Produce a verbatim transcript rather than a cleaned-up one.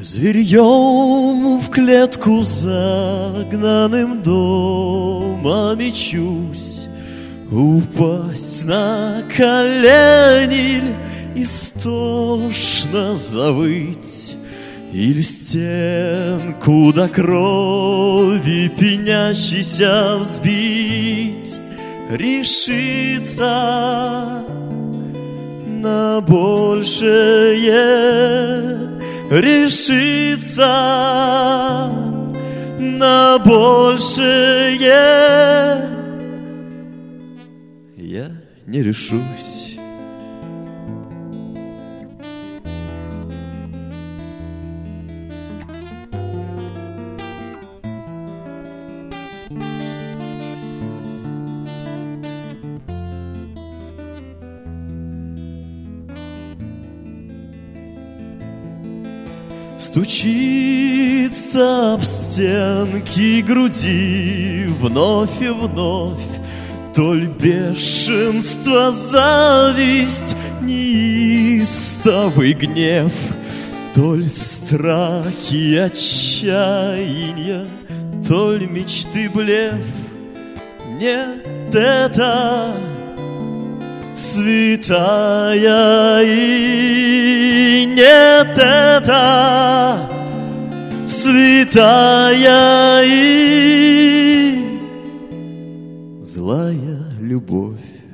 Зверьем в клетку загнанным дома мечусь, упасть на колени истошно завыть, или стенку до крови пенящийся взбить, решиться на большее, решиться на большее. Я не решусь. Стучится об стенки груди вновь и вновь, толь бешенство, зависть, неистовый гнев, толь страхи, отчаянья, толь мечты блеф. Нет, это святая, и нет, это святая и злая любовь.